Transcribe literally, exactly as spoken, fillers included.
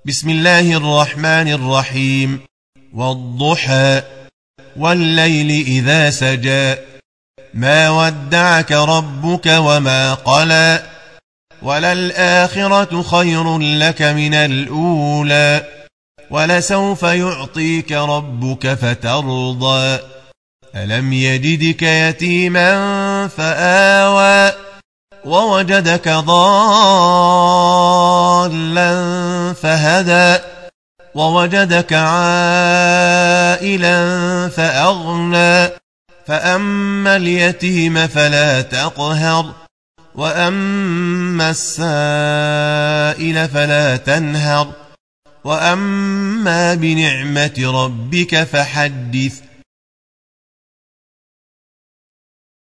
بسم الله الرحمن الرحيم. والضحى والليل إذا سجى ما ودعك ربك وما قلى وللآخرة خير لك من الأولى ولسوف يعطيك ربك فترضى ألم يجدك يتيما فآوى ووجدك ضالا فهدى ووجدك عائلا فأغنى فأما اليتيم فلا تقهر وأما السائل فلا تنهر وأما بنعمة ربك فحدث